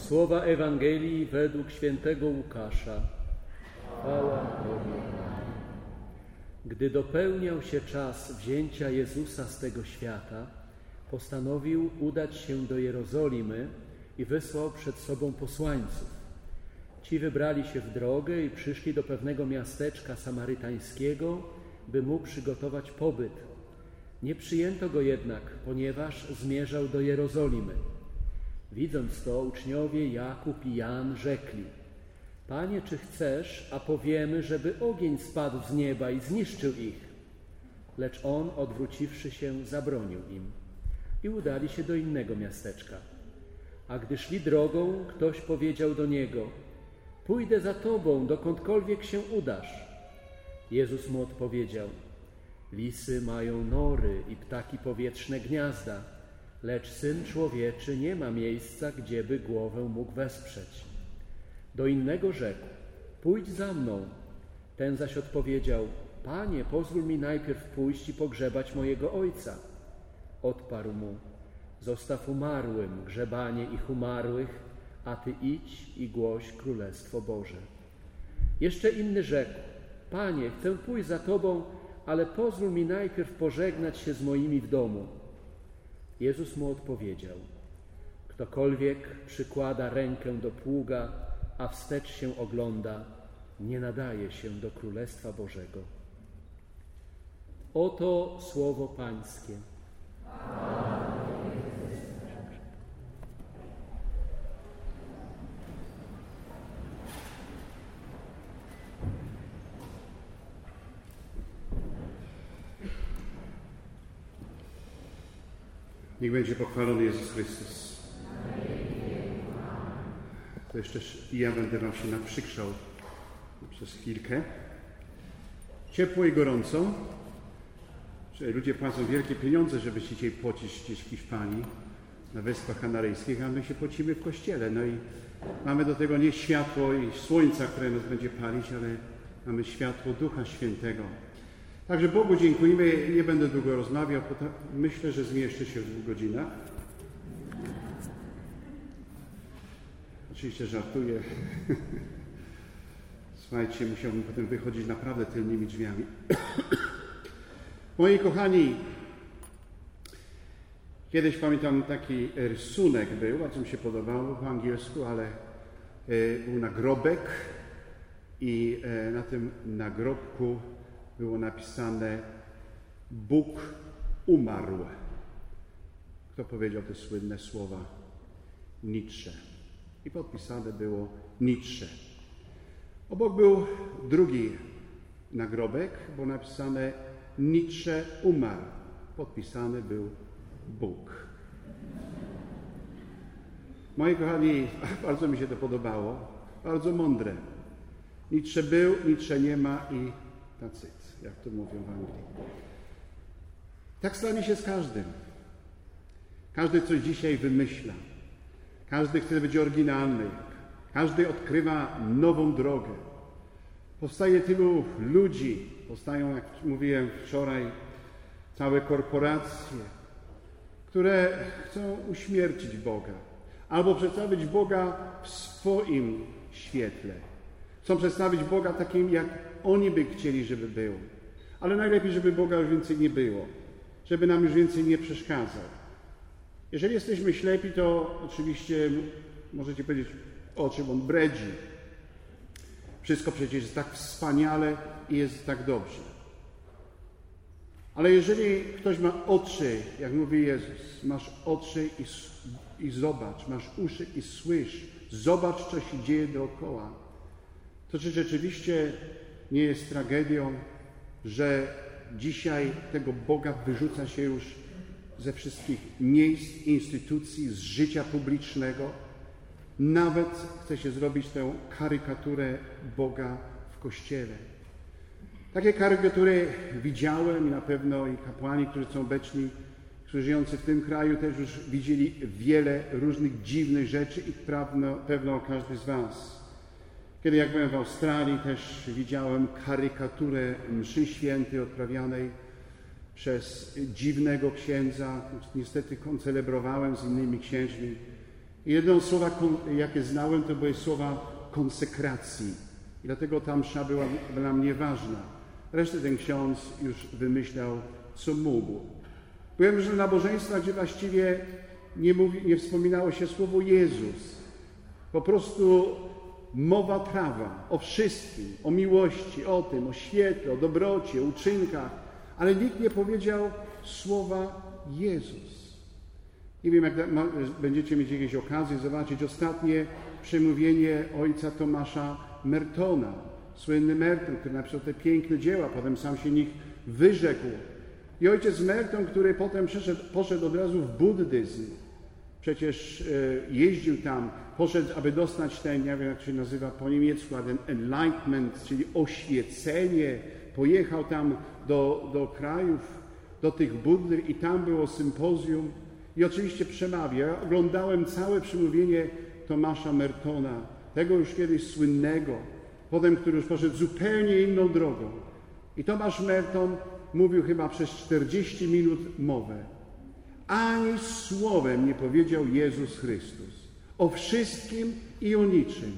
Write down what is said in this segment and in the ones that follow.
Słowa Ewangelii według świętego Łukasza. Chwała Tobie. Gdy dopełniał się czas wzięcia Jezusa z tego świata, postanowił udać się do Jerozolimy i wysłał przed sobą posłańców. Ci wybrali się w drogę i przyszli do pewnego miasteczka samarytańskiego, by mu przygotować pobyt. Nie przyjęto go jednak, ponieważ zmierzał do Jerozolimy. Widząc to, uczniowie Jakub i Jan rzekli: Panie, czy chcesz, a powiemy, żeby ogień spadł z nieba i zniszczył ich? Lecz on, odwróciwszy się, zabronił im i udali się do innego miasteczka. A gdy szli drogą, ktoś powiedział do niego: Pójdę za Tobą, dokądkolwiek się udasz. Jezus mu odpowiedział: Lisy mają nory i ptaki powietrzne gniazda, lecz Syn Człowieczy nie ma miejsca, gdzieby głowę mógł wesprzeć. Do innego rzekł: Pójdź za mną. Ten zaś odpowiedział: Panie, pozwól mi najpierw pójść i pogrzebać mojego ojca. Odparł mu: Zostaw umarłym grzebanie ich umarłych, a ty idź i głoś Królestwo Boże. Jeszcze inny rzekł: Panie, chcę pójść za Tobą, ale pozwól mi najpierw pożegnać się z moimi w domu. Jezus mu odpowiedział: Ktokolwiek przykłada rękę do pługa, a wstecz się ogląda, nie nadaje się do Królestwa Bożego. Oto słowo Pańskie. Niech będzie pochwalony Jezus Chrystus. To jeszcze ja będę wam się naprzykrzał przez chwilkę. Ciepło i gorąco. Że ludzie płacą wielkie pieniądze, żeby się dzisiaj pocić gdzieś w Hiszpanii, na Wyspach Kanaryjskich, a my się pocimy w kościele. No i mamy do tego nie światło i słońca, które nas będzie palić, ale mamy światło Ducha Świętego. Także Bogu dziękujemy. Nie będę długo rozmawiał, bo myślę, że zmieszczę się w 2 godzinach. Oczywiście żartuję. Słuchajcie, musiałbym potem wychodzić naprawdę tylnymi drzwiami. Moi kochani, kiedyś pamiętam taki rysunek był, bardzo mi się podobało po angielsku, ale był nagrobek i na tym nagrobku było napisane: Bóg umarł. Kto powiedział te słynne słowa? Nietzsche. I podpisane było Nietzsche. Obok był drugi nagrobek, było napisane: Nietzsche umarł. Podpisany był Bóg. Moi kochani, bardzo mi się to podobało. Bardzo mądre. Nietzsche był, Nietzsche nie ma i tacyt, jak to mówią w Anglii. Tak stanie się z każdym. Każdy coś dzisiaj wymyśla. Każdy chce być oryginalny. Każdy odkrywa nową drogę. Powstaje tylu ludzi. Powstają, jak mówiłem wczoraj, całe korporacje, które chcą uśmiercić Boga. Albo przedstawić Boga w swoim świetle. Chcą przedstawić Boga takim, jak oni by chcieli, żeby był. Ale najlepiej, żeby Boga już więcej nie było. Żeby nam już więcej nie przeszkadzał. Jeżeli jesteśmy ślepi, to oczywiście możecie powiedzieć, o czym on bredzi. Wszystko przecież jest tak wspaniale i jest tak dobrze. Ale jeżeli ktoś ma oczy, jak mówi Jezus, masz oczy i zobacz, masz uszy i słysz, zobacz, co się dzieje dookoła, to czy rzeczywiście nie jest tragedią, że dzisiaj tego Boga wyrzuca się już ze wszystkich miejsc, instytucji, z życia publicznego? Nawet chce się zrobić tę karykaturę Boga w Kościele. Takie karykatury widziałem i na pewno i kapłani, którzy są obecni, którzy żyjący w tym kraju, też już widzieli wiele różnych dziwnych rzeczy i pewno każdy z was. Kiedy jak byłem w Australii, też widziałem karykaturę mszy świętej odprawianej przez dziwnego księdza. Niestety koncelebrowałem z innymi księżmi Jedno słowa, jakie znałem, to były słowa konsekracji. I dlatego ta msza była dla mnie ważna. Resztę ten ksiądz już wymyślał, co mógł. Byłem, że nabożeństwa, gdzie właściwie nie wspominało się słowo Jezus. Po prostu mowa prawa o wszystkim, o miłości, o tym, o świetle, o dobroci, o uczynkach, ale nikt nie powiedział słowa Jezus. Nie wiem, jak będziecie mieć jakieś okazje zobaczyć ostatnie przemówienie ojca Tomasza Mertona. Słynny Merton, który napisał te piękne dzieła, potem sam się nich wyrzekł. I ojciec Merton, który potem poszedł od razu w buddyzm. Przecież jeździł tam, poszedł, aby dostać ten, nie wiem jak się nazywa po niemiecku, ten enlightenment, czyli oświecenie. Pojechał tam do krajów, do tych Buddy i tam było sympozjum. I oczywiście przemawia. Ja oglądałem całe przemówienie Tomasza Mertona, tego już kiedyś słynnego, potem, który już poszedł zupełnie inną drogą. I Tomasz Merton mówił chyba przez 40 minut mowę. Ani słowem nie powiedział Jezus Chrystus. O wszystkim i o niczym.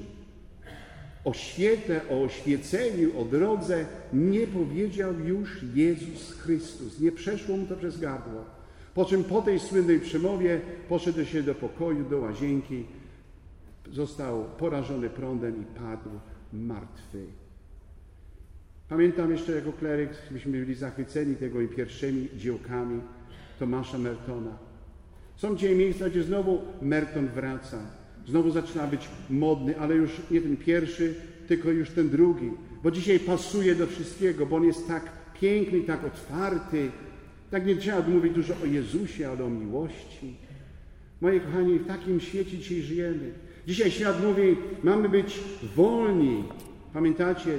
O świetle, o oświeceniu, o drodze nie powiedział już Jezus Chrystus. Nie przeszło mu to przez gardło. Po czym po tej słynnej przemowie poszedł się do pokoju, do łazienki, został porażony prądem i padł martwy. Pamiętam jeszcze jako kleryk, myśmy byli zachwyceni tego i pierwszymi dziełkami Tomasza Mertona. Są dzisiaj miejsca, gdzie znowu Merton wraca. Znowu zaczyna być modny, ale już nie ten pierwszy, tylko już ten drugi. Bo dzisiaj pasuje do wszystkiego, bo on jest tak piękny, tak otwarty. Tak nie trzeba mówić dużo o Jezusie, ale o miłości. Moi kochani, w takim świecie dzisiaj żyjemy. Dzisiaj świat mówi, mamy być wolni. Pamiętacie,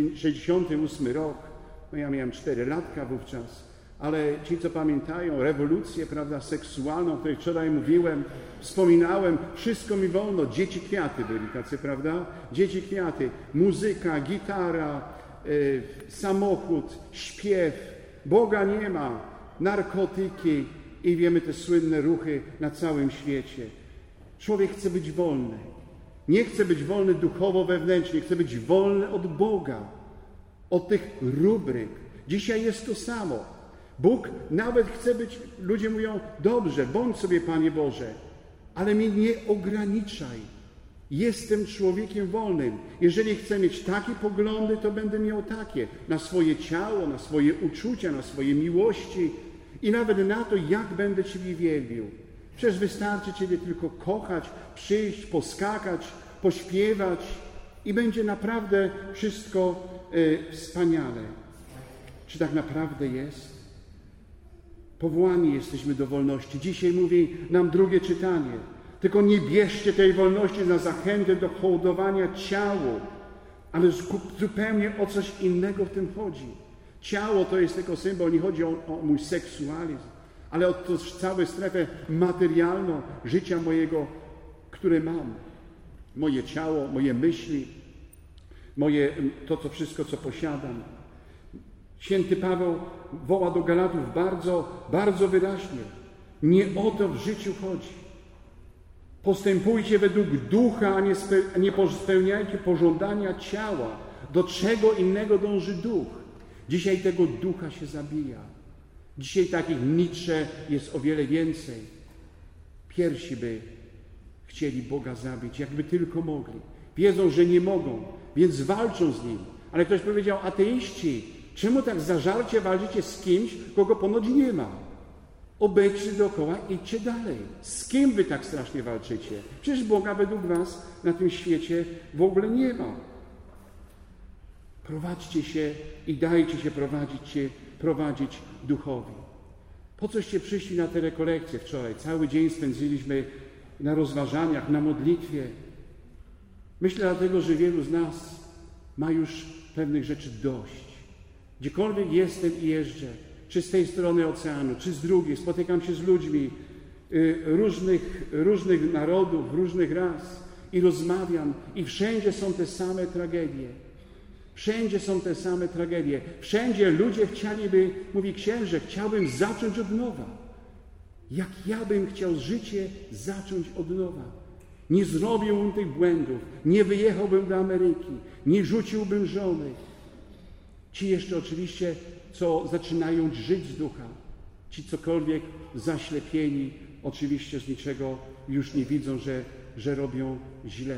68 rok, no ja miałem 4 latka wówczas, ale ci, co pamiętają, rewolucję, prawda, seksualną, o której wczoraj mówiłem, wspominałem, wszystko mi wolno, dzieci kwiaty byli tacy, prawda? Dzieci kwiaty, muzyka, gitara, samochód, śpiew, Boga nie ma, narkotyki i wiemy te słynne ruchy na całym świecie. Człowiek chce być wolny. Nie chce być wolny duchowo, wewnętrznie, chce być wolny od Boga, od tych rubryk. Dzisiaj jest to samo. Bóg nawet chce być, ludzie mówią, dobrze, bądź sobie, Panie Boże, ale mnie nie ograniczaj. Jestem człowiekiem wolnym. Jeżeli chcę mieć takie poglądy, to będę miał takie. Na swoje ciało, na swoje uczucia, na swoje miłości i nawet na to, jak będę Ciebie wielbił. Przecież wystarczy Ciebie tylko kochać, przyjść, poskakać, pośpiewać i będzie naprawdę wszystko wspaniale. Czy tak naprawdę jest? Powołani jesteśmy do wolności. Dzisiaj mówi nam drugie czytanie. Tylko nie bierzcie tej wolności na zachętę do hołdowania ciału, ale zupełnie o coś innego w tym chodzi. Ciało to jest tylko symbol, nie chodzi o mój seksualizm, ale o to całą strefę materialną życia mojego, które mam. Moje ciało, moje myśli, to wszystko, co posiadam. Święty Paweł woła do Galatów bardzo, bardzo wyraźnie. Nie o to w życiu chodzi. Postępujcie według ducha, a nie spełniajcie pożądania ciała. Do czego innego dąży duch? Dzisiaj tego ducha się zabija. Dzisiaj takich Nietzsche jest o wiele więcej. Pierwsi by chcieli Boga zabić, jakby tylko mogli. Wiedzą, że nie mogą, więc walczą z Nim. Ale ktoś powiedział, ateiści, czemu tak zażarcie walczycie z kimś, kogo ponoć nie ma? Obejdźcie dookoła, idźcie dalej. Z kim wy tak strasznie walczycie? Przecież Boga według was na tym świecie w ogóle nie ma. Prowadźcie się i dajcie się prowadzić duchowi. Po coście przyszli na te rekolekcje wczoraj? Cały dzień spędziliśmy na rozważaniach, na modlitwie. Myślę dlatego, że wielu z nas ma już pewnych rzeczy dość. Gdziekolwiek jestem i jeżdżę, czy z tej strony oceanu, czy z drugiej, spotykam się z ludźmi różnych narodów, różnych ras i rozmawiam i wszędzie są te same tragedie. Wszędzie są te same tragedie. Wszędzie ludzie chcieliby, mówi księże, chciałbym zacząć od nowa. Jak ja bym chciał życie zacząć od nowa. Nie zrobiłbym tych błędów, nie wyjechałbym do Ameryki, nie rzuciłbym żony. Ci jeszcze oczywiście, co zaczynają żyć z ducha, ci cokolwiek zaślepieni, oczywiście z niczego już nie widzą, że robią źle.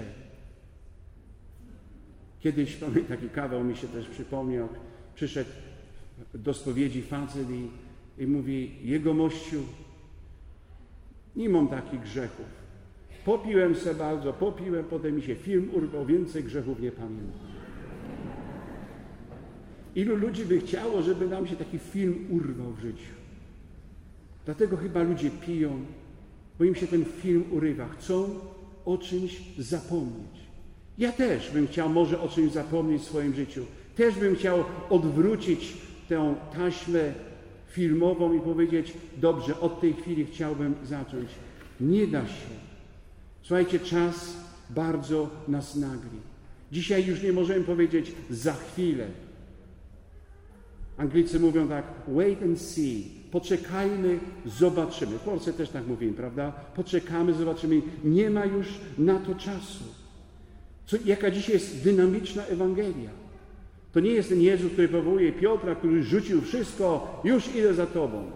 Kiedyś, taki kawał mi się też przypomniał, przyszedł do spowiedzi facet i mówi: Jegomościu, nie mam takich grzechów. Popiłem se bardzo, potem mi się film urwał, więcej grzechów nie pamiętam. Ilu ludzi by chciało, żeby nam się taki film urwał w życiu? Dlatego chyba ludzie piją, bo im się ten film urywa. Chcą o czymś zapomnieć. Ja też bym chciał może o czymś zapomnieć w swoim życiu. Też bym chciał odwrócić tę taśmę filmową i powiedzieć: dobrze, od tej chwili chciałbym zacząć. Nie da się. Słuchajcie, czas bardzo nas nagli. Dzisiaj już nie możemy powiedzieć za chwilę. Anglicy mówią tak: wait and see. Poczekajmy, zobaczymy. W Polsce też tak mówimy, prawda? Poczekamy, zobaczymy. Nie ma już na to czasu. Jaka dzisiaj jest dynamiczna Ewangelia. To nie jest ten Jezus, który powołuje Piotra, który rzucił wszystko, już idę za Tobą.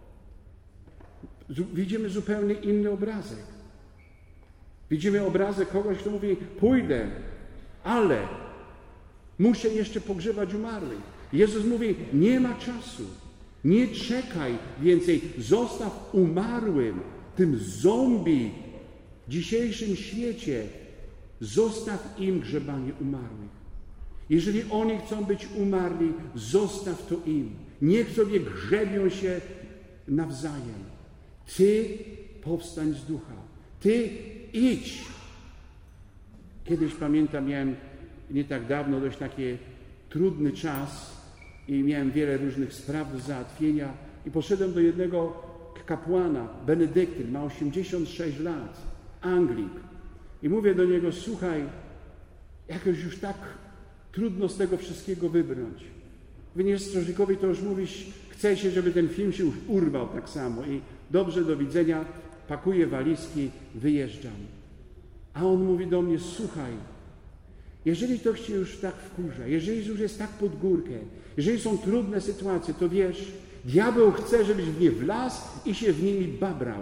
Widzimy zupełnie inny obrazek. Widzimy obrazek kogoś, kto mówi: pójdę, ale muszę jeszcze pogrzebać umarłych. Jezus mówi: nie ma czasu, nie czekaj więcej, zostaw umarłym, tym zombie w dzisiejszym świecie, zostaw im grzebanie umarłych. Jeżeli oni chcą być umarli, zostaw to im. Niech sobie grzebią się nawzajem. Ty powstań z ducha. Ty idź. Kiedyś pamiętam, miałem nie tak dawno dość taki trudny czas i miałem wiele różnych spraw do załatwienia i poszedłem do jednego kapłana, benedyktyn, ma 86 lat, Anglik. I mówię do niego: słuchaj, jakoś już tak trudno z tego wszystkiego wybrnąć. Mówię: strażnikowi to już mówisz, chce się, żeby ten film się już urwał tak samo. I dobrze, do widzenia, pakuję walizki, wyjeżdżam. A on mówi do mnie: słuchaj, jeżeli to się już tak wkurza, jeżeli już jest tak pod górkę, jeżeli są trudne sytuacje, to wiesz, diabeł chce, żebyś w nie wlazł i się w nimi babrał.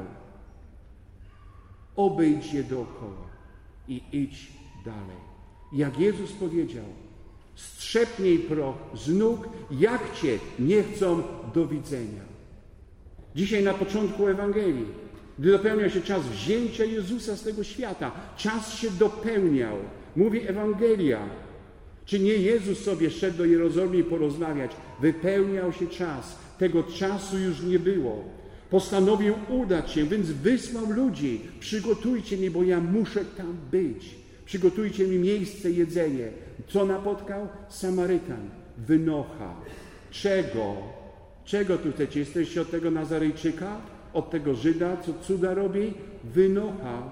Obejdź je dookoła i idź dalej. Jak Jezus powiedział: strzepnij proch z nóg, jak Cię nie chcą do widzenia. Dzisiaj na początku Ewangelii, gdy dopełniał się czas wzięcia Jezusa z tego świata, czas się dopełniał. Mówi Ewangelia. Czy nie Jezus sobie szedł do Jerozolimy porozmawiać? Wypełniał się czas. Tego czasu już nie było. Postanowił udać się, więc wysłał ludzi. Przygotujcie mnie, bo ja muszę tam być. Przygotujcie mi miejsce, jedzenie. Co napotkał? Samarytan. Wynocha. Czego? Czego tu chcecie? Jesteście od tego Nazarejczyka? Od tego Żyda, co cuda robi? Wynocha.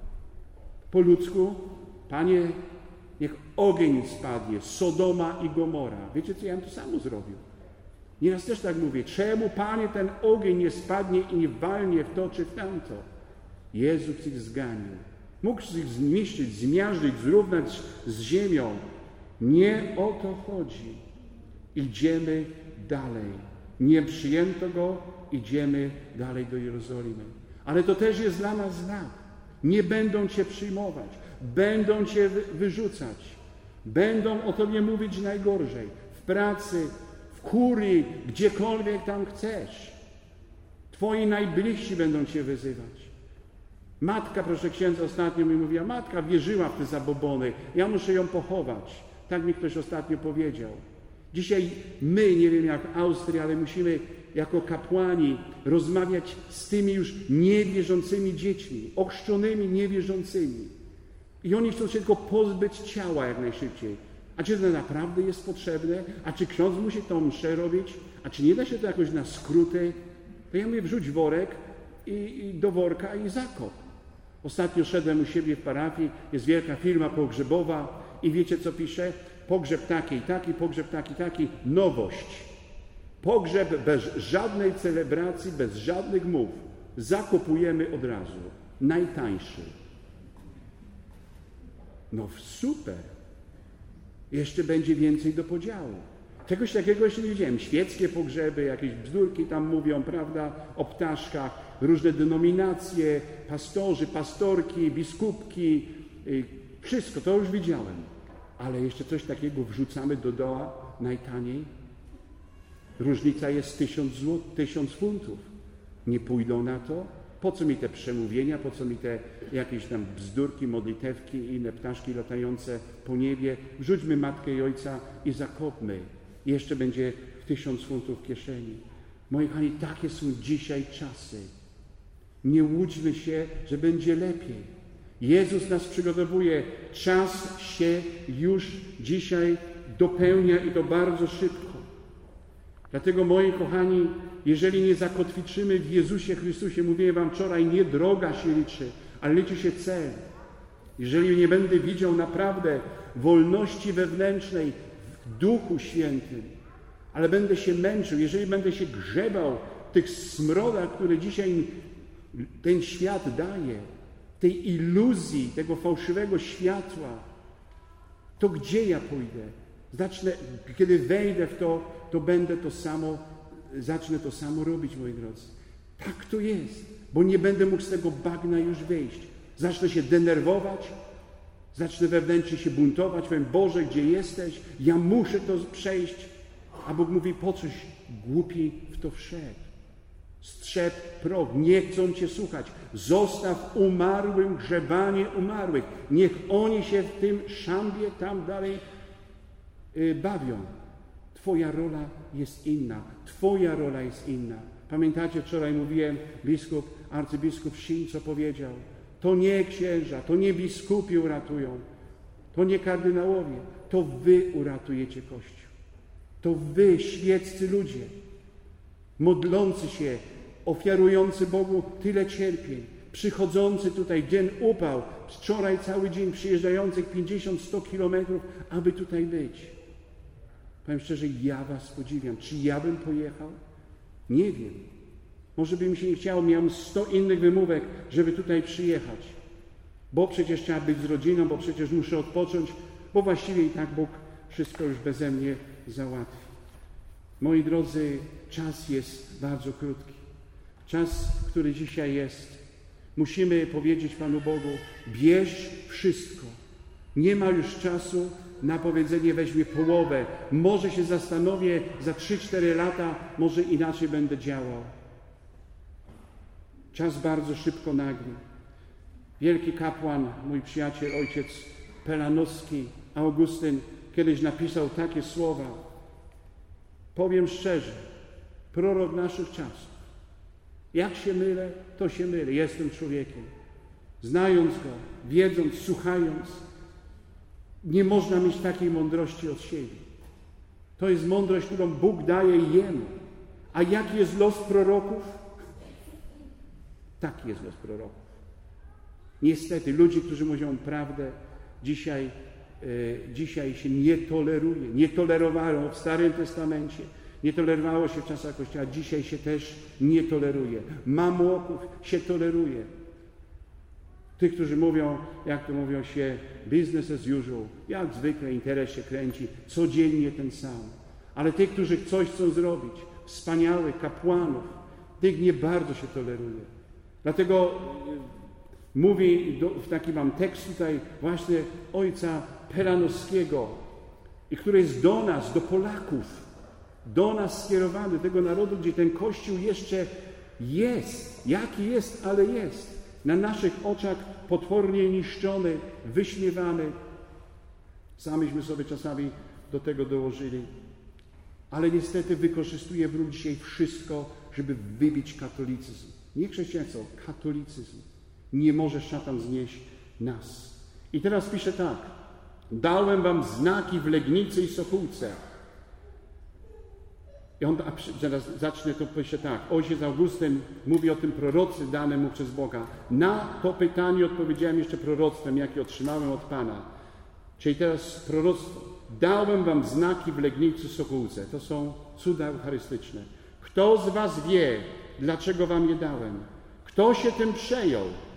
Po ludzku: Panie, niech ogień spadnie, Sodoma i Gomora. Wiecie co, ja bym to samo zrobił. Nieraz też tak mówię: czemu, Panie, ten ogień nie spadnie i nie walnie w to czy w tamto? Jezus ich zganił. Mógł ich zniszczyć, zmiażdżyć, zrównać z ziemią. Nie o to chodzi. Idziemy dalej. Nie przyjęto Go, idziemy dalej do Jerozolimy. Ale to też jest dla nas znak. Nie będą Cię przyjmować. Będą Cię wyrzucać. Będą o Tobie mówić najgorzej. W pracy, w kurii, gdziekolwiek tam chcesz. Twoi najbliżsi będą Cię wyzywać. Matka, proszę księdza, ostatnio mi mówiła: matka wierzyła w te zabobony. Ja muszę ją pochować. Tak mi ktoś ostatnio powiedział. Dzisiaj my, nie wiem jak w Austrii, ale musimy jako kapłani rozmawiać z tymi już niewierzącymi dziećmi, ochrzczonymi niewierzącymi. I oni chcą się tylko pozbyć ciała jak najszybciej. A czy to naprawdę jest potrzebne? A czy ksiądz musi tą mszę robić? A czy nie da się to jakoś na skróty? To ja mówię: wrzuć worek i do worka i zakop. Ostatnio szedłem u siebie w parafii, jest wielka firma pogrzebowa i wiecie co pisze? Pogrzeb taki i taki, pogrzeb taki i taki, nowość. Pogrzeb bez żadnej celebracji, bez żadnych mów. Zakopujemy od razu. Najtańszy. No super. Jeszcze będzie więcej do podziału. Czegoś takiego jeszcze nie widziałem. Świeckie pogrzeby, jakieś bzdurki tam mówią, prawda, o ptaszkach, różne denominacje, pastorzy, pastorki, biskupki, wszystko, to już widziałem. Ale jeszcze coś takiego wrzucamy do doła najtaniej. Różnica jest 1000 funtów. Nie pójdą na to? Po co mi te przemówienia, po co mi te jakieś tam bzdurki, modlitewki i inne ptaszki latające po niebie? Wrzućmy Matkę i Ojca i zakopmy. Jeszcze będzie 1000 funtów w kieszeni. Moi kochani, takie są dzisiaj czasy. Nie łudźmy się, że będzie lepiej. Jezus nas przygotowuje. Czas się już dzisiaj dopełnia i to bardzo szybko. Dlatego, moi kochani, jeżeli nie zakotwiczymy w Jezusie Chrystusie, mówiłem wam wczoraj, nie droga się liczy, ale liczy się cel. Jeżeli nie będę widział naprawdę wolności wewnętrznej w Duchu Świętym, ale będę się męczył, jeżeli będę się grzebał w tych smrodach, które dzisiaj ten świat daje, tej iluzji, tego fałszywego światła, to gdzie ja pójdę? Kiedy wejdę w to będę zacznę to samo robić, moi drodzy. Tak to jest, bo nie będę mógł z tego bagna już wyjść. Zacznę się denerwować, zacznę wewnętrznie się buntować, powiem, Boże, gdzie jesteś? Ja muszę to przejść. A Bóg mówi, po coś głupi w to wszedł. Strzep prog, nie chcą Cię słuchać. Zostaw umarłym grzebanie umarłych. Niech oni się w tym szambie tam dalej bawią. Twoja rola jest inna. Twoja rola jest inna. Pamiętacie, wczoraj mówiłem, arcybiskup Sin, co powiedział? To nie księża, to nie biskupi uratują, to nie kardynałowie, to wy uratujecie Kościół. To wy, świeccy ludzie, modlący się, ofiarujący Bogu tyle cierpień, przychodzący tutaj, dzień upał, wczoraj cały dzień przyjeżdżających 50-100 kilometrów, aby tutaj być. Powiem szczerze, ja was podziwiam. Czy ja bym pojechał? Nie wiem. Może by mi się nie chciało, miałem 100 innych wymówek, żeby tutaj przyjechać. Bo przecież trzeba być z rodziną, bo przecież muszę odpocząć, bo właściwie i tak Bóg wszystko już beze mnie załatwi. Moi drodzy, czas jest bardzo krótki. Czas, który dzisiaj jest. Musimy powiedzieć Panu Bogu, bierz wszystko. Nie ma już czasu na powiedzenie, weźmie połowę. Może się zastanowię, za 3-4 lata może inaczej będę działał. Czas bardzo szybko nagli. Wielki kapłan, mój przyjaciel, ojciec Pelanowski, Augustyn, kiedyś napisał takie słowa. Powiem szczerze, prorok naszych czasów. Jak się mylę, to się mylę. Jestem człowiekiem. Znając Go, wiedząc, słuchając, nie można mieć takiej mądrości od siebie. To jest mądrość, którą Bóg daje Jemu. A jaki jest los proroków? Taki jest los proroków. Niestety, ludzie, którzy mówią prawdę, dzisiaj się nie toleruje. Nie tolerowało w Starym Testamencie. Nie tolerowało się w czasach Kościoła. Dzisiaj się też nie toleruje. Mamłoków się toleruje. Tych, którzy mówią, jak to mówią się, business as usual. Jak zwykle interes się kręci. Codziennie ten sam. Ale tych, którzy coś chcą zrobić, wspaniałych kapłanów, tych nie bardzo się toleruje. Dlatego mówi, taki mam tekst tutaj właśnie ojca Pelanowskiego, i który jest do nas, do Polaków, do nas skierowany, tego narodu, gdzie ten Kościół jeszcze jest, jaki jest, ale jest, na naszych oczach potwornie niszczony, wyśmiewany. Samiśmy sobie czasami do tego dołożyli. Ale niestety wykorzystuje wróg dzisiaj wszystko, żeby wybić katolicyzm. Nie chrześcijaństwo, katolicyzm. Nie może szatan znieść nas. I teraz pisze tak. Dałem wam znaki w Legnicy i Sokółce. I on zaraz zacznie to, pisze tak. Ojciec Augustyn mówi o tym prorocy danym mu przez Boga. Na to pytanie odpowiedziałem jeszcze proroctwem, jakie otrzymałem od Pana. Czyli teraz proroctwo. Dałem wam znaki w Legnicy i Sokółce. To są cuda eucharystyczne. Kto z was wie, dlaczego wam je dałem? Kto się tym przejął?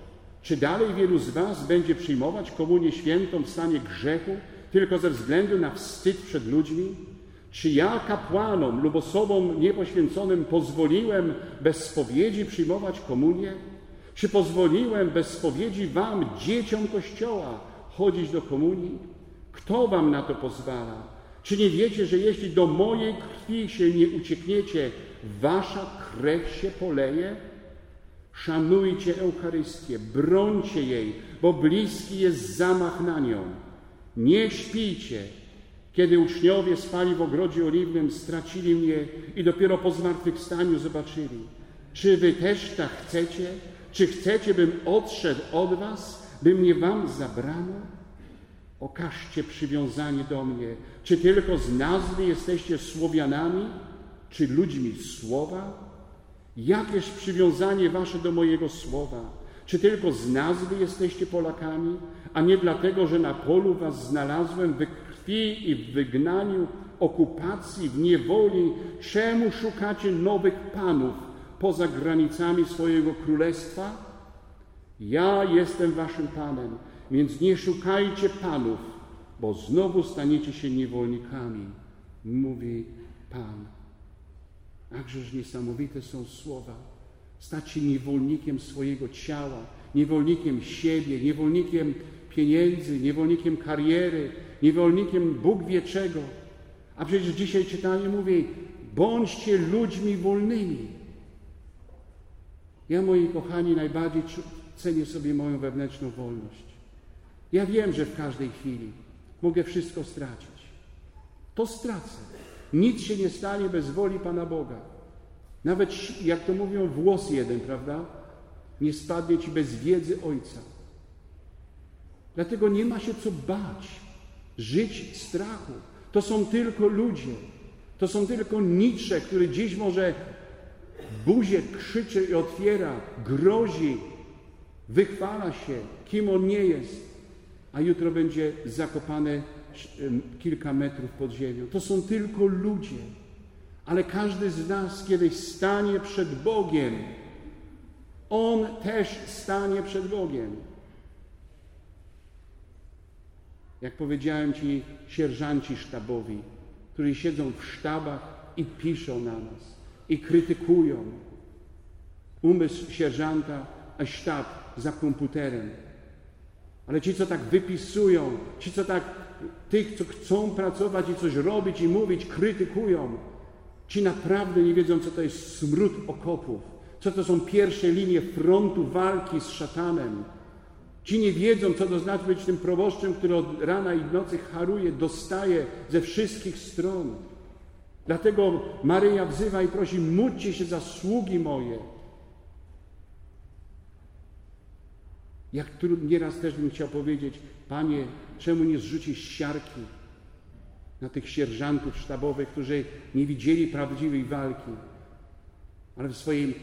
Czy dalej wielu z was będzie przyjmować komunię świętą w stanie grzechu tylko ze względu na wstyd przed ludźmi? Czy ja kapłanom lub osobom niepoświęconym pozwoliłem bez spowiedzi przyjmować komunię? Czy pozwoliłem bez spowiedzi wam, dzieciom Kościoła, chodzić do komunii? Kto wam na to pozwala? Czy nie wiecie, że jeśli do mojej krwi się nie uciekniecie, wasza krew się poleje? Szanujcie Eucharystię, brońcie jej, bo bliski jest zamach na nią. Nie śpijcie. Kiedy uczniowie spali w ogrodzie oliwnym, stracili mnie i dopiero po zmartwychwstaniu zobaczyli. Czy wy też tak chcecie? Czy chcecie, bym odszedł od was, by mnie wam zabrano? Okażcie przywiązanie do mnie. Czy tylko z nazwy jesteście Słowianami, czy ludźmi słowa? Jakież przywiązanie wasze do mojego słowa? Czy tylko z nazwy jesteście Polakami, a nie dlatego, że na polu was znalazłem w krwi i w wygnaniu, okupacji, w niewoli? Czemu szukacie nowych panów poza granicami swojego królestwa? Ja jestem waszym Panem, więc nie szukajcie panów, bo znowu staniecie się niewolnikami, mówi Pan. Jakżeż niesamowite są słowa. Stać się niewolnikiem swojego ciała, niewolnikiem siebie, niewolnikiem pieniędzy, niewolnikiem kariery, niewolnikiem Bóg wie czego. A przecież dzisiaj czytanie mówi, bądźcie ludźmi wolnymi. Ja, moi kochani, najbardziej cenię sobie moją wewnętrzną wolność. Ja wiem, że w każdej chwili mogę wszystko stracić. To stracę. Nic się nie stanie bez woli Pana Boga. Nawet, jak to mówią, włos jeden, prawda? Nie spadnie ci bez wiedzy Ojca. Dlatego nie ma się co bać, żyć w strachu. To są tylko ludzie. To są tylko Nietzsche, który dziś może buzię krzyczy i otwiera, grozi, wychwala się, kim on nie jest, a jutro będzie zakopane kilka metrów pod ziemią. To są tylko ludzie. Ale każdy z nas kiedyś stanie przed Bogiem. On też stanie przed Bogiem. Jak powiedziałem ci sierżanci sztabowi, którzy siedzą w sztabach i piszą na nas i krytykują. Umysł sierżanta, a sztab za komputerem. Ale ci, co tak wypisują, ci, co tak tych, co chcą pracować i coś robić i mówić, krytykują, ci naprawdę nie wiedzą, co to jest smród okopów, co to są pierwsze linie frontu walki z szatanem. Ci nie wiedzą, co to znaczy być tym proboszczem, który od rana i nocy haruje, dostaje ze wszystkich stron. Dlatego Maryja wzywa i prosi, módlcie się za sługi moje. Jak nieraz też bym chciał powiedzieć, Panie, czemu nie zrzucisz siarki na tych sierżantów sztabowych, którzy nie widzieli prawdziwej walki, ale w swoim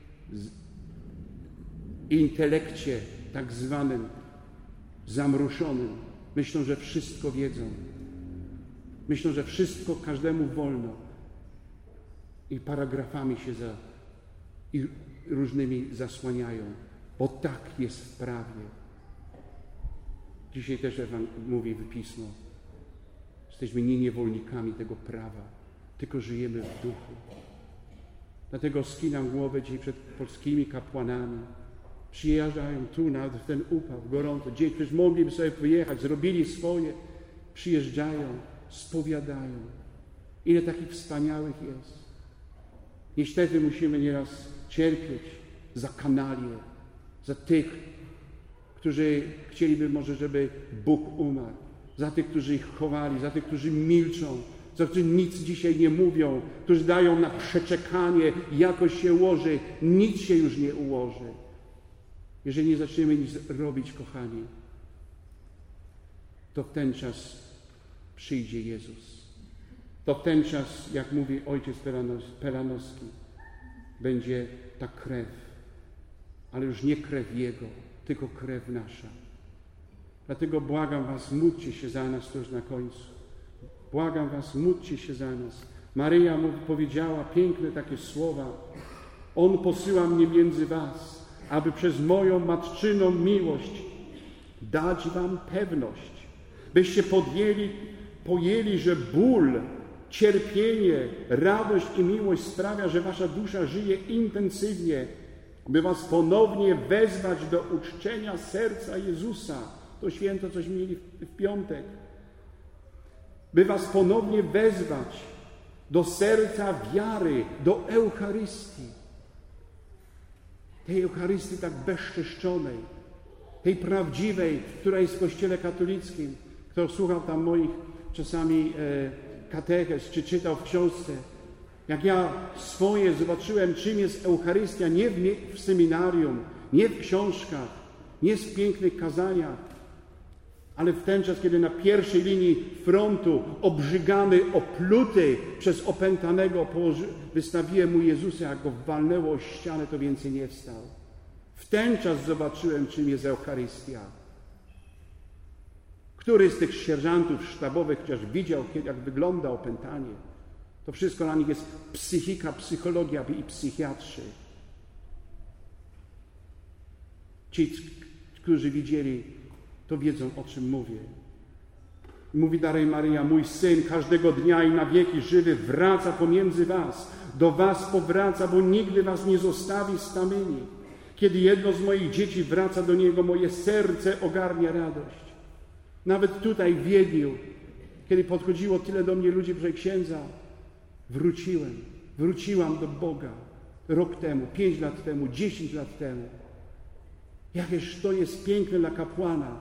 intelekcie tak zwanym zamruszonym myślą, że wszystko wiedzą. Myślą, że wszystko każdemu wolno i paragrafami się i różnymi zasłaniają, bo tak jest w prawie. Dzisiaj też mówi Pismo. Jesteśmy nie niewolnikami tego prawa, tylko żyjemy w duchu. Dlatego skinam głowę dzisiaj przed polskimi kapłanami. Przyjeżdżają tu na ten upał, gorąco. Dzień, przecież mogliby sobie wyjechać, zrobili swoje. Przyjeżdżają, spowiadają. Ile takich wspaniałych jest. Niestety musimy nieraz cierpieć za kanalię, za tych, którzy chcieliby może, żeby Bóg umarł, za tych, którzy ich chowali, za tych, którzy milczą, za którzy nic dzisiaj nie mówią, którzy dają na przeczekanie, jakoś się ułoży, nic się już nie ułoży. Jeżeli nie zaczniemy nic robić, kochani, to w ten czas przyjdzie Jezus. To w ten czas, jak mówi ojciec Pelanowski, będzie ta krew, ale już nie krew Jego, tylko krew nasza. Dlatego błagam was, módlcie się za nas tuż na końcu. Błagam was, módlcie się za nas. Maryja mu powiedziała piękne takie słowa. On posyła mnie między was. aby przez moją matczyną miłość dać wam pewność, byście pojęli, że ból, cierpienie, radość i miłość sprawia, że wasza dusza żyje intensywnie, by was ponownie wezwać do uczczenia serca Jezusa. To święto coś mieli w piątek. By was ponownie wezwać do serca wiary, do Eucharystii. Tej Eucharystii tak bezczeszczonej, tej prawdziwej, która jest w Kościele katolickim. Kto słuchał tam moich czasami katechez, czy czytał w książce, jak ja swoje zobaczyłem, czym jest Eucharystia, nie w seminarium, nie w książkach, nie w pięknych kazaniach, ale w ten czas, kiedy na pierwszej linii frontu, obrzygany, opluty przez opętanego, wystawiłem mu Jezusa, jak go walnęło o ścianę, to więcej nie wstał. W ten czas zobaczyłem, czym jest Eucharystia. Który z tych sierżantów sztabowych chociaż widział, jak wygląda opętanie? To wszystko dla nich jest psychika, psychologia i psychiatrzy. Ci, którzy widzieli, to wiedzą, o czym mówię. Mówi dalej Maryja, mój Syn każdego dnia i na wieki żywy wraca pomiędzy was. Do was powraca, bo nigdy was nie zostawi samymi. Kiedy jedno z moich dzieci wraca do Niego, moje serce ogarnia radość. Nawet tutaj w Wiedniu, kiedy podchodziło tyle do mnie ludzi, proszę księdza, wróciłam do Boga rok temu, 5 lat temu, 10 lat temu. Jakież to jest piękne dla kapłana,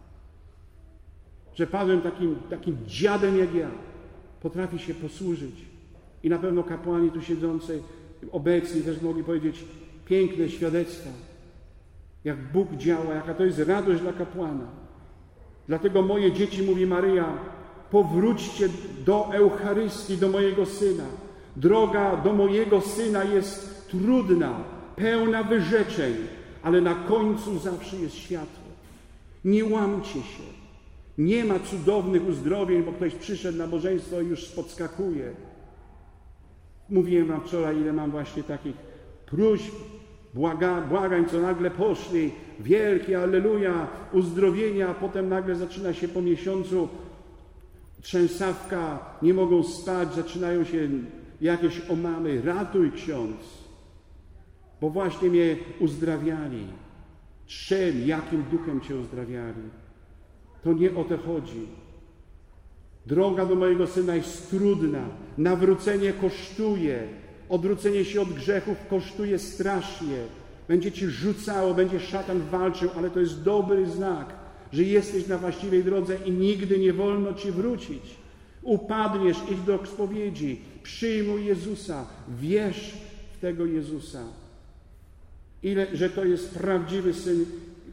że padłem takim dziadem jak ja, potrafi się posłużyć. I na pewno kapłani tu siedzący, obecni też mogli powiedzieć piękne świadectwa, jak Bóg działa, jaka to jest radość dla kapłana. Dlatego moje dzieci, mówi Maryja, powróćcie do Eucharystii, do mojego Syna. Droga do mojego Syna jest trudna, pełna wyrzeczeń, ale na końcu zawsze jest światło. Nie łamcie się. Nie ma cudownych uzdrowień, bo ktoś przyszedł na nabożeństwo i już podskakuje. Mówiłem wam wczoraj, ile mam właśnie takich próśb, błagań, co nagle poszli, wielkie alleluja, uzdrowienia, a potem nagle zaczyna się po miesiącu trzęsawka, nie mogą spać, zaczynają się jakieś omamy. Ratuj, ksiądz, bo właśnie mnie uzdrawiali. Czym, jakim duchem cię uzdrawiali? To nie o to chodzi. Droga do mojego Syna jest trudna, nawrócenie kosztuje, odwrócenie się od grzechów kosztuje strasznie. Będzie ci rzucało, będzie szatan walczył, ale to jest dobry znak, że jesteś na właściwej drodze i nigdy nie wolno ci wrócić. Upadniesz, idź do spowiedzi, przyjmuj Jezusa, wierz w tego Jezusa. Że to jest prawdziwy Syn,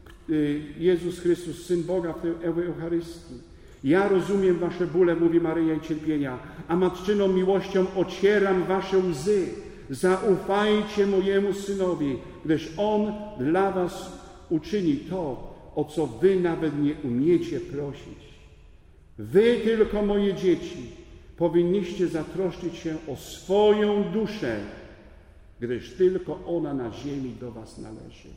Jezus Chrystus, Syn Boga w tej Eucharystii. Ja rozumiem wasze bóle, mówi Maryja, i cierpienia, a matczyną miłością ocieram wasze łzy. Zaufajcie mojemu Synowi, gdyż On dla was uczyni to, o co wy nawet nie umiecie prosić. Wy tylko, moje dzieci, powinniście zatroszczyć się o swoją duszę, gdyż tylko ona na ziemi do was należy.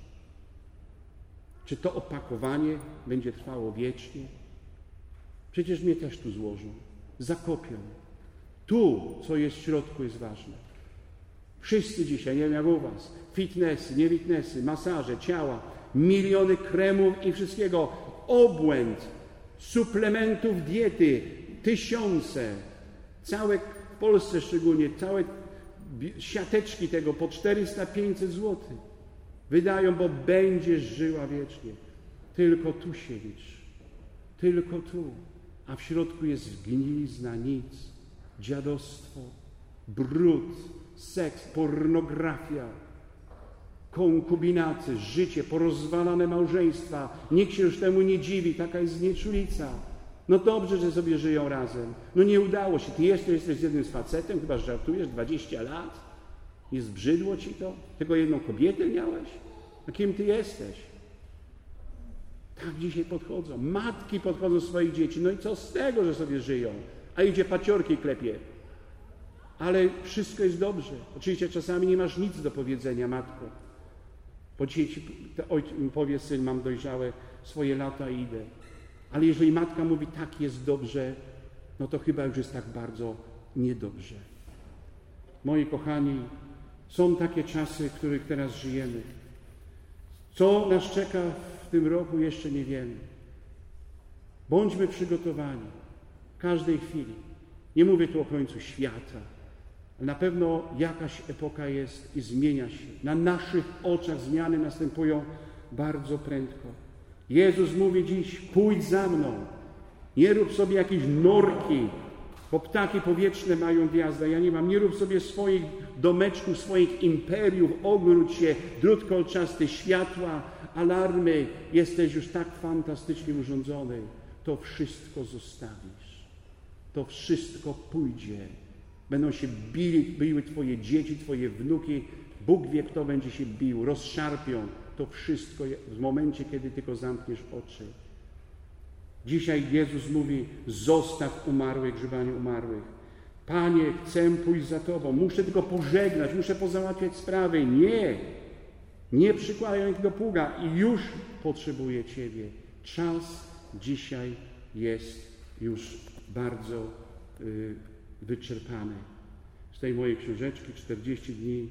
Czy to opakowanie będzie trwało wiecznie? Przecież mnie też tu złożą, zakopią. Tu, co jest w środku, jest ważne. Wszyscy dzisiaj, nie wiem jak u was, fitnessy, nie fitnessy, masaże, ciała, miliony kremów i wszystkiego, obłęd, suplementów diety, tysiące, całe w Polsce szczególnie, całe siateczki tego po 400-500 zł wydają, bo będziesz żyła wiecznie. Tylko tu się licz, tylko tu, a w środku jest zgnilizna, nic, dziadostwo, brud, seks, pornografia, konkubinaty, życie, porozwalane małżeństwa. Nikt się już temu nie dziwi, taka jest znieczulica. No dobrze, że sobie żyją razem. No nie udało się. Ty jesteś z jednym z facetem, chyba żartujesz, 20 lat? Nie zbrzydło ci to? Tylko jedną kobietę miałeś? A kim ty jesteś? Tak dzisiaj podchodzą. Matki podchodzą do swoich dzieci. No i co z tego, że sobie żyją? A idzie paciorki klepie. Ale wszystko jest dobrze. Oczywiście czasami nie masz nic do powiedzenia, matko. Bo dzisiaj ojciec powie, syn, mam dojrzałe swoje lata i idę. Ale jeżeli matka mówi, tak jest dobrze, no to chyba już jest tak bardzo niedobrze. Moi kochani, są takie czasy, w których teraz żyjemy. Co nas czeka w tym roku, jeszcze nie wiemy. Bądźmy przygotowani w każdej chwili. Nie mówię tu o końcu świata. Na pewno jakaś epoka jest i zmienia się. Na naszych oczach zmiany następują bardzo prędko. Jezus mówi dziś, pójdź za mną. Nie rób sobie jakieś norki, bo ptaki powietrzne mają gwiazdę, ja nie mam. Nie rób sobie swoich domeczków, swoich imperiów, ogródź się, drut kolczasty, światła, alarmy. Jesteś już tak fantastycznie urządzony. To wszystko zostawisz. To wszystko pójdzie. Będą się biły twoje dzieci, twoje wnuki. Bóg wie, kto będzie się bił. Rozszarpią to wszystko w momencie, kiedy tylko zamkniesz oczy. Dzisiaj Jezus mówi, zostaw umarłych, grzebanie umarłych. Panie, chcę pójść za Tobą. Muszę tylko pożegnać, muszę pozałatwiać sprawy. Nie przykładaj tego pługa i już potrzebuję Ciebie. Czas dzisiaj jest już bardzo wyczerpany. Z tej mojej książeczki 40 dni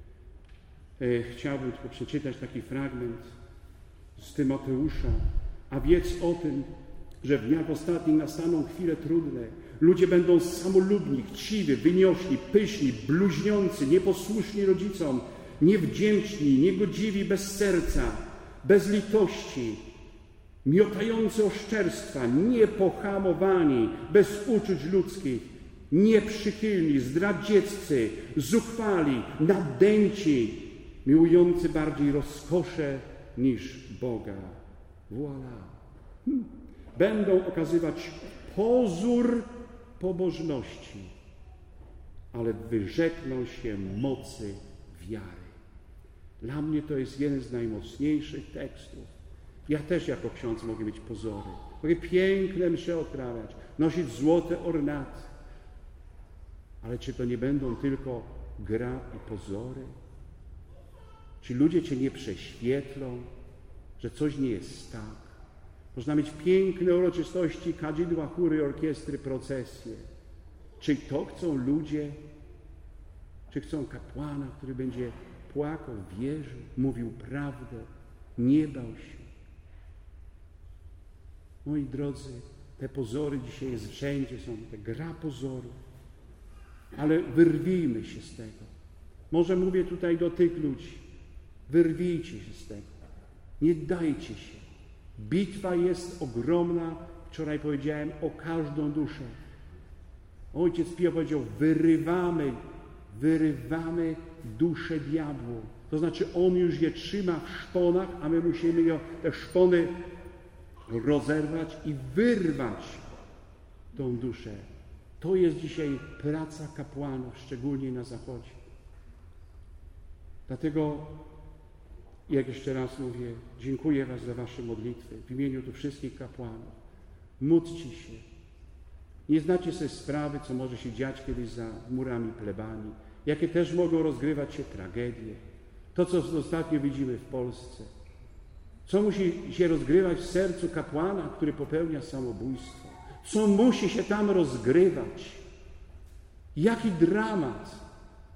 chciałbym tylko przeczytać taki fragment z Tymoteusza. A wiedz o tym, że w dniach ostatnich nastaną chwile trudne. Ludzie będą samolubni, chciwi, wyniośli, pyszni, bluźniący, nieposłuszni rodzicom, niewdzięczni, niegodziwi, bez serca, bez litości, miotający oszczerstwa, niepohamowani, bez uczuć ludzkich, nieprzychylni, zdradzieccy, zuchwali, nadęci, miłujący bardziej rozkosze niż Boga. Voilà. Będą okazywać pozór pobożności, ale wyrzekną się mocy wiary. Dla mnie to jest jeden z najmocniejszych tekstów. Ja też jako ksiądz mogę mieć pozory. Mogę piękne msze odprawiać, nosić złote ornaty. Ale czy to nie będą tylko gra i pozory? Czy ludzie Cię nie prześwietlą, że coś nie jest tak? Można mieć piękne uroczystości, kadzidła, chóry, orkiestry, procesje. Czy to chcą ludzie? Czy chcą kapłana, który będzie płakał, wierzył, mówił prawdę, nie bał się? Moi drodzy, te pozory dzisiaj jest wszędzie, są te gra pozorów. Ale wyrwijmy się z tego. Może mówię tutaj do tych ludzi. Wyrwijcie się z tego. Nie dajcie się. Bitwa jest ogromna. Wczoraj powiedziałem o każdą duszę. Ojciec Pio powiedział, wyrywamy duszę diabłu. To znaczy on już je trzyma w szponach, a my musimy te szpony rozerwać i wyrwać tą duszę. To jest dzisiaj praca kapłanów, szczególnie na Zachodzie. Dlatego, jak jeszcze raz mówię, dziękuję Was za Wasze modlitwy w imieniu tu wszystkich kapłanów. Módlcie się. Nie znacie sobie sprawy, co może się dziać kiedyś za murami plebanii, jakie też mogą rozgrywać się tragedie. To, co ostatnio widzimy w Polsce. Co musi się rozgrywać w sercu kapłana, który popełnia samobójstwo. Co musi się tam rozgrywać. Jaki dramat.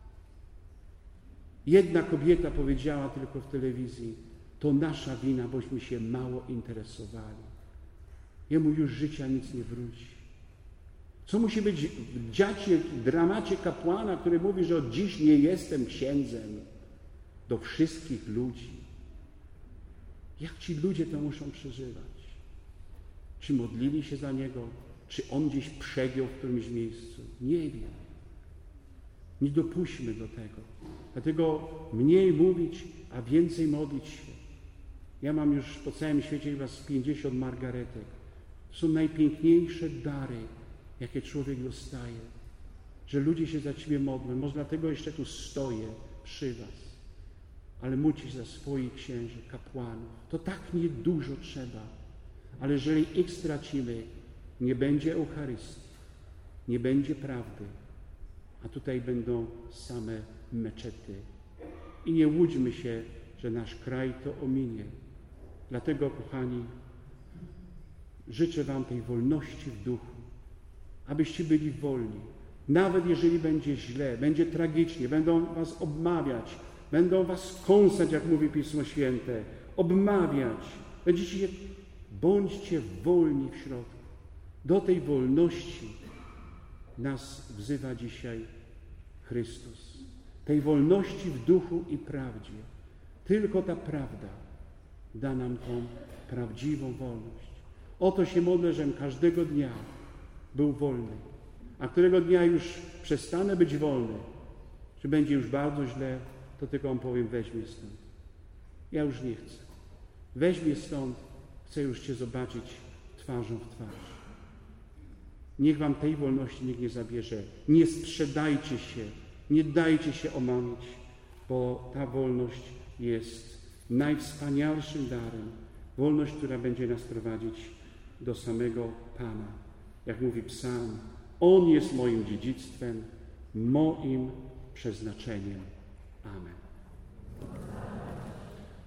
Jedna kobieta powiedziała tylko w telewizji, to nasza wina, bośmy się mało interesowali. Jemu już życia nic nie wróci. Co musi być dziać się w dramacie kapłana, który mówi, że od dziś nie jestem księdzem, do wszystkich ludzi. Jak ci ludzie to muszą przeżywać? Czy modlili się za niego? Czy on gdzieś przegiął w którymś miejscu? Nie wiem. Nie dopuśćmy do tego. Dlatego mniej mówić, a więcej modlić się. Ja mam już po całym świecie chyba z 50 margaretek. To są najpiękniejsze dary, jakie człowiek dostaje. Że ludzie się za Ciebie modlą. Może dlatego jeszcze tu stoję przy Was. Ale módl się za swoich księży, kapłanów. To tak niedużo trzeba. Ale jeżeli ich stracimy, nie będzie Eucharystii, nie będzie prawdy, a tutaj będą same meczety. I nie łudźmy się, że nasz kraj to ominie. Dlatego, kochani, życzę wam tej wolności w duchu, abyście byli wolni. Nawet jeżeli będzie źle, będzie tragicznie, będą was obmawiać, będą was kąsać, jak mówi Pismo Święte, obmawiać. Bądźcie wolni w środku. Do tej wolności nas wzywa dzisiaj Chrystus. Tej wolności w duchu i prawdzie. Tylko ta prawda da nam tą prawdziwą wolność. O to się modlę, żebym każdego dnia był wolny. A którego dnia już przestanę być wolny, że będzie już bardzo źle, to tylko on powiem, weź mnie stąd. Ja już nie chcę. Weź mnie stąd, chcę już Cię zobaczyć twarzą w twarz. Niech wam tej wolności nikt nie zabierze. Nie sprzedajcie się, nie dajcie się omamić, bo ta wolność jest najwspanialszym darem. Wolność, która będzie nas prowadzić do samego Pana. Jak mówi psalm, On jest moim dziedzictwem, moim przeznaczeniem. Amen.